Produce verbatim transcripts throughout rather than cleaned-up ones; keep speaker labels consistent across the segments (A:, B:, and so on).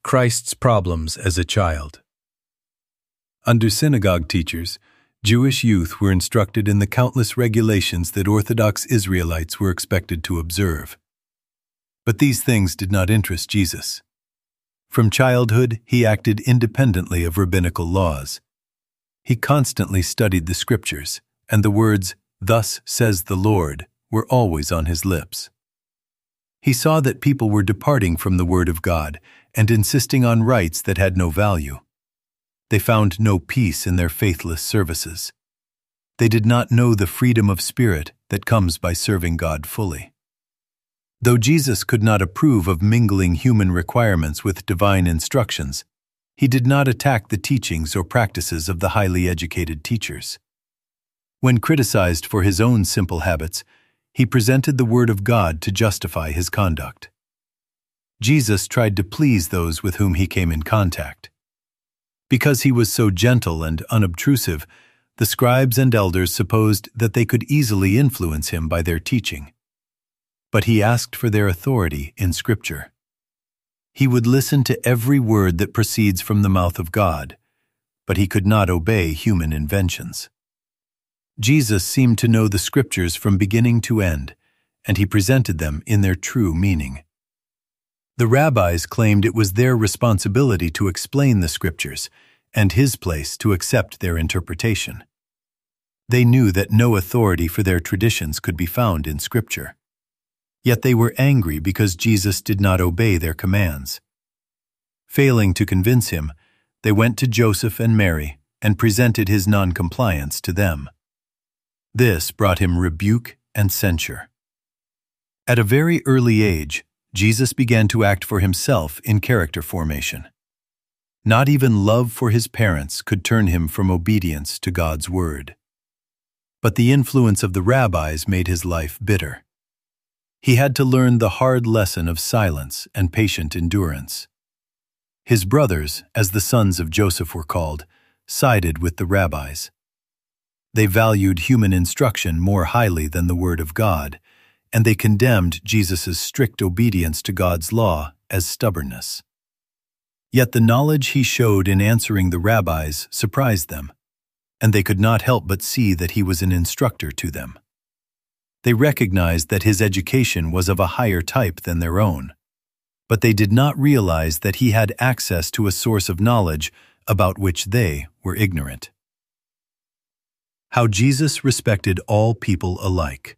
A: Christ's problems as a child. Under synagogue teachers, Jewish youth were instructed in the countless regulations that Orthodox Israelites were expected to observe. But these things did not interest Jesus. From childhood, he acted independently of rabbinical laws. He constantly studied the Scriptures, and the words, "Thus says the Lord," were always on his lips. He saw that people were departing from the Word of God and insisting on rites that had no value. They found no peace in their faithless services. They did not know the freedom of spirit that comes by serving God fully. Though Jesus could not approve of mingling human requirements with divine instructions, he did not attack the teachings or practices of the highly educated teachers. When criticized for his own simple habits, he presented the Word of God to justify his conduct. Jesus tried to please those with whom he came in contact. Because he was so gentle and unobtrusive, the scribes and elders supposed that they could easily influence him by their teaching. But he asked for their authority in Scripture. He would listen to every word that proceeds from the mouth of God, but he could not obey human inventions. Jesus seemed to know the Scriptures from beginning to end, and he presented them in their true meaning. The rabbis claimed it was their responsibility to explain the Scriptures, and his place to accept their interpretation. They knew that no authority for their traditions could be found in Scripture. Yet they were angry because Jesus did not obey their commands. Failing to convince him, they went to Joseph and Mary and presented his noncompliance to them. This brought him rebuke and censure. At a very early age, Jesus began to act for himself in character formation. Not even love for his parents could turn him from obedience to God's word. But the influence of the rabbis made his life bitter. He had to learn the hard lesson of silence and patient endurance. His brothers, as the sons of Joseph were called, sided with the rabbis. They valued human instruction more highly than the word of God, and they condemned Jesus' strict obedience to God's law as stubbornness. Yet the knowledge he showed in answering the rabbis surprised them, and they could not help but see that he was an instructor to them. They recognized that his education was of a higher type than their own, but they did not realize that he had access to a source of knowledge about which they were ignorant. How Jesus respected all people alike.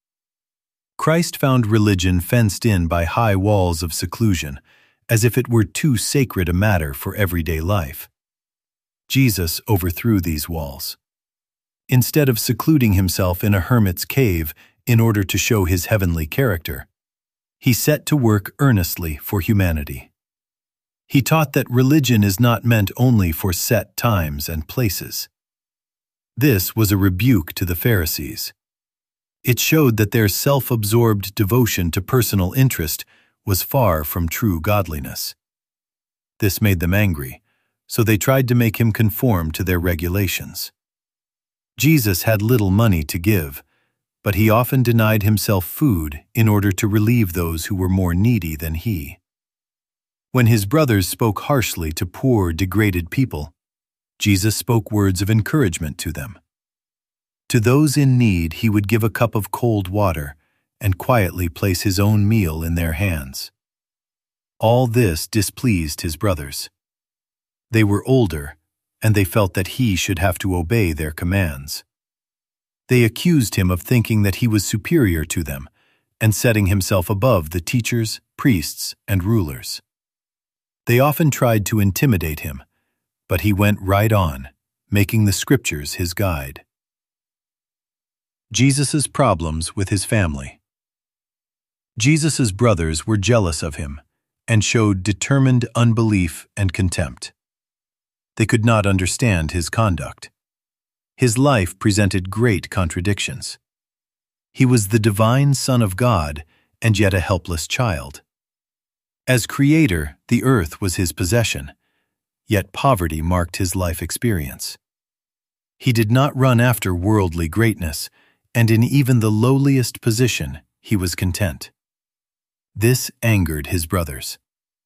A: Christ found religion fenced in by high walls of seclusion, as if it were too sacred a matter for everyday life. Jesus overthrew these walls. Instead of secluding himself in a hermit's cave in order to show his heavenly character, he set to work earnestly for humanity. He taught that religion is not meant only for set times and places. This was a rebuke to the Pharisees. It showed that their self-absorbed devotion to personal interest was far from true godliness. This made them angry, so they tried to make him conform to their regulations. Jesus had little money to give, but he often denied himself food in order to relieve those who were more needy than he. When his brothers spoke harshly to poor, degraded people, Jesus spoke words of encouragement to them. To those in need, he would give a cup of cold water and quietly place his own meal in their hands. All this displeased his brothers. They were older, and they felt that he should have to obey their commands. They accused him of thinking that he was superior to them and setting himself above the teachers, priests, and rulers. They often tried to intimidate him, but he went right on, making the Scriptures his guide. Jesus' problems with his family. Jesus' brothers were jealous of him and showed determined unbelief and contempt. They could not understand his conduct. His life presented great contradictions. He was the divine Son of God and yet a helpless child. As Creator, the earth was his possession, yet poverty marked his life experience. He did not run after worldly greatness, and in even the lowliest position, he was content. This angered his brothers.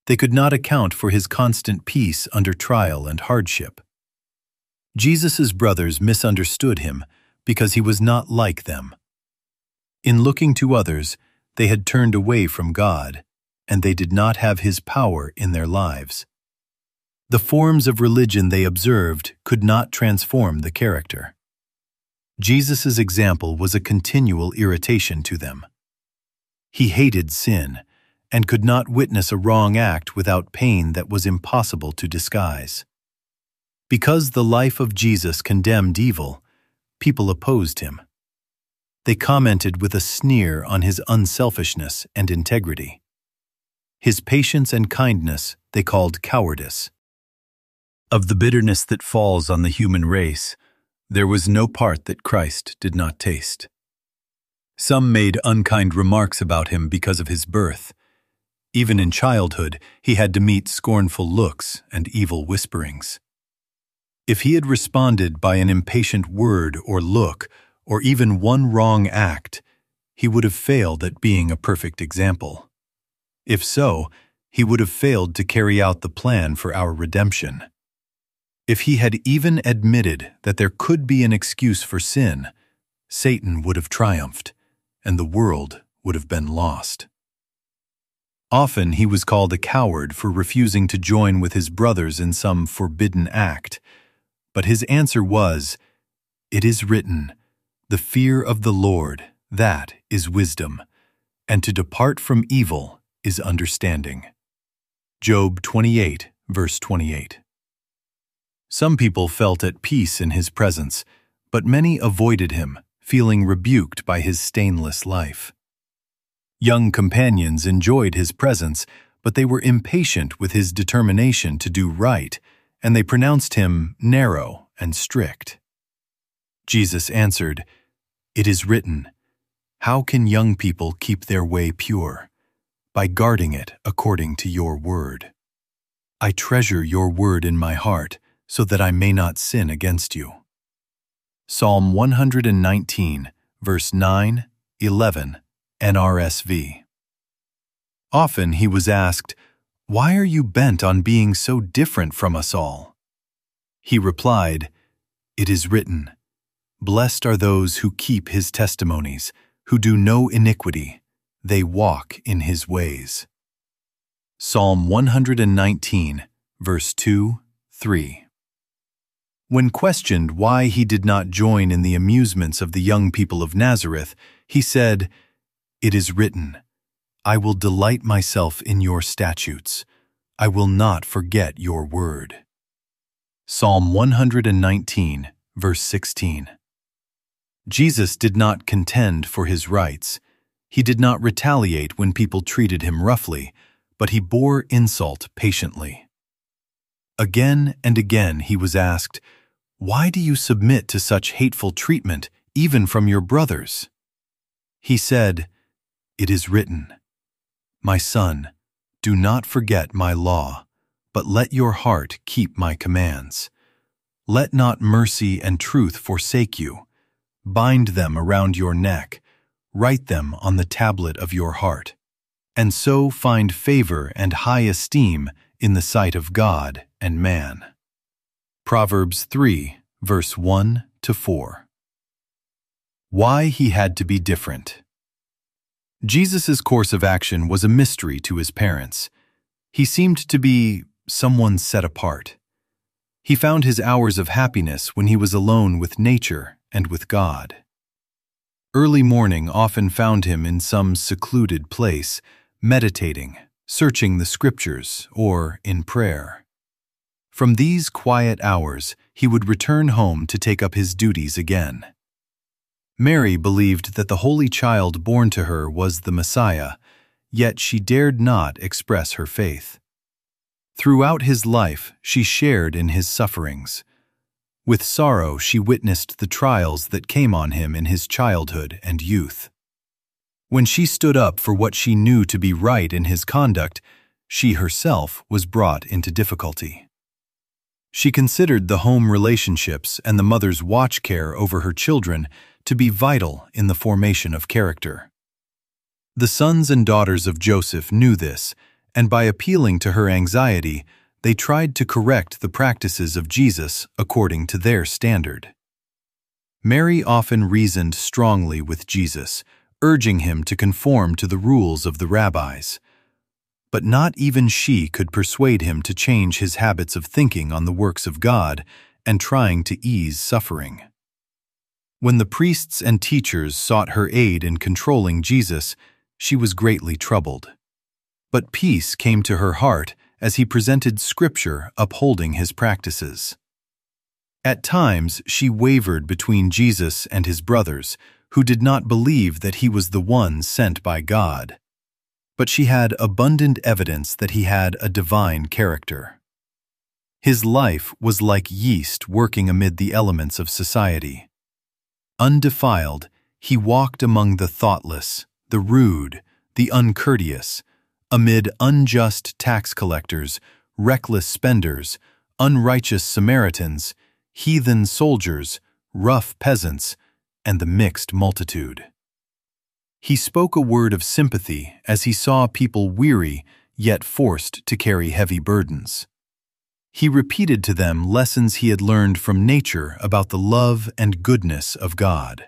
A: They could not account for his constant peace under trial and hardship. Jesus' brothers misunderstood him because he was not like them. In looking to others, they had turned away from God, and they did not have his power in their lives. The forms of religion they observed could not transform the character. Jesus' example was a continual irritation to them. He hated sin and could not witness a wrong act without pain that was impossible to disguise. Because the life of Jesus condemned evil, people opposed him. They commented with a sneer on his unselfishness and integrity. His patience and kindness they called cowardice. Of the bitterness that falls on the human race, there was no part that Christ did not taste. Some made unkind remarks about him because of his birth. Even in childhood, he had to meet scornful looks and evil whisperings. If he had responded by an impatient word or look, or even one wrong act, he would have failed at being a perfect example. If so, he would have failed to carry out the plan for our redemption. If he had even admitted that there could be an excuse for sin, Satan would have triumphed, and the world would have been lost. Often he was called a coward for refusing to join with his brothers in some forbidden act, but his answer was, "It is written, the fear of the Lord, that is wisdom, and to depart from evil is understanding." Job twenty-eight, verse twenty-eight. Some people felt at peace in his presence, but many avoided him, feeling rebuked by his stainless life. Young companions enjoyed his presence, but they were impatient with his determination to do right, and they pronounced him narrow and strict. Jesus answered, "It is written, how can young people keep their way pure? By guarding it according to your word. I treasure your word in my heart, so that I may not sin against you." Psalm one hundred nineteen, verse nine, eleven, N R S V. Often he was asked, "Why are you bent on being so different from us all?" He replied, "It is written, blessed are those who keep his testimonies, who do no iniquity, they walk in his ways." Psalm one hundred nineteen, verse two, three. When questioned why he did not join in the amusements of the young people of Nazareth, he said, "It is written, I will delight myself in your statutes. I will not forget your word." Psalm one hundred nineteen, verse sixteen. Jesus did not contend for his rights. He did not retaliate when people treated him roughly, but he bore insult patiently. Again and again he was asked, "Why do you submit to such hateful treatment, even from your brothers?" He said, "It is written, my son, do not forget my law, but let your heart keep my commands. Let not mercy and truth forsake you. Bind them around your neck, write them on the tablet of your heart, and so find favor and high esteem in the sight of God and man." Proverbs three, verse one to four. Why he had to be different. Jesus' course of action was a mystery to his parents. He seemed to be someone set apart. He found his hours of happiness when he was alone with nature and with God. Early morning often found him in some secluded place, meditating, searching the scriptures, or in prayer. From these quiet hours, he would return home to take up his duties again. Mary believed that the Holy Child born to her was the Messiah, yet she dared not express her faith. Throughout his life, she shared in his sufferings. With sorrow, she witnessed the trials that came on him in his childhood and youth. When she stood up for what she knew to be right in his conduct, she herself was brought into difficulty. She considered the home relationships and the mother's watch care over her children to be vital in the formation of character. The sons and daughters of Joseph knew this, and by appealing to her anxiety, they tried to correct the practices of Jesus according to their standard. Mary often reasoned strongly with Jesus, urging him to conform to the rules of the rabbis. But not even she could persuade him to change his habits of thinking on the works of God and trying to ease suffering. When the priests and teachers sought her aid in controlling Jesus, she was greatly troubled. But peace came to her heart as he presented Scripture upholding his practices. At times, she wavered between Jesus and his brothers, who did not believe that he was the one sent by God. But she had abundant evidence that he had a divine character. His life was like yeast working amid the elements of society. Undefiled, he walked among the thoughtless, the rude, the uncourteous, amid unjust tax collectors, reckless spenders, unrighteous Samaritans, heathen soldiers, rough peasants, and the mixed multitude. He spoke a word of sympathy as he saw people weary yet forced to carry heavy burdens. He repeated to them lessons he had learned from nature about the love and goodness of God.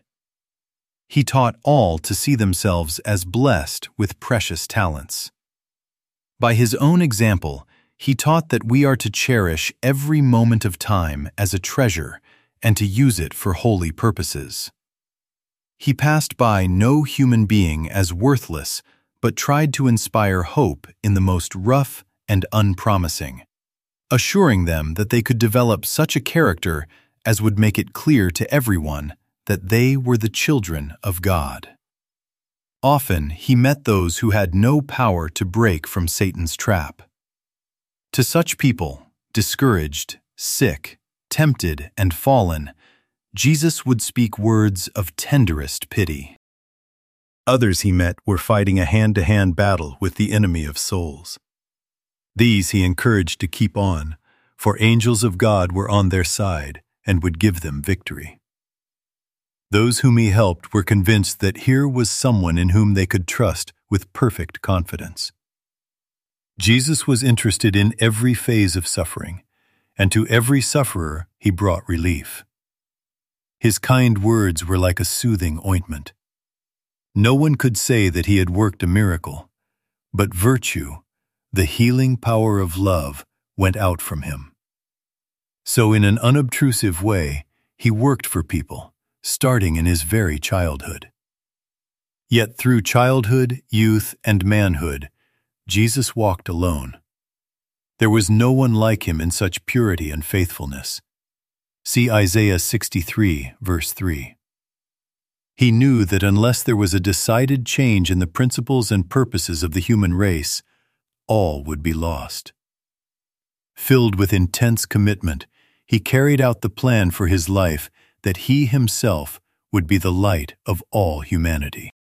A: He taught all to see themselves as blessed with precious talents. By his own example, he taught that we are to cherish every moment of time as a treasure and to use it for holy purposes. He passed by no human being as worthless, but tried to inspire hope in the most rough and unpromising, assuring them that they could develop such a character as would make it clear to everyone that they were the children of God. Often he met those who had no power to break from Satan's trap. To such people, discouraged, sick, tempted, and fallen, Jesus would speak words of tenderest pity. Others he met were fighting a hand-to-hand battle with the enemy of souls. These he encouraged to keep on, for angels of God were on their side and would give them victory. Those whom he helped were convinced that here was someone in whom they could trust with perfect confidence. Jesus was interested in every phase of suffering, and to every sufferer he brought relief. His kind words were like a soothing ointment. No one could say that he had worked a miracle, but virtue, the healing power of love, went out from him. So in an unobtrusive way, he worked for people, starting in his very childhood. Yet through childhood, youth, and manhood, Jesus walked alone. There was no one like him in such purity and faithfulness. See Isaiah sixty-three, verse three. He knew that unless there was a decided change in the principles and purposes of the human race, all would be lost. Filled with intense commitment, he carried out the plan for his life that he himself would be the light of all humanity.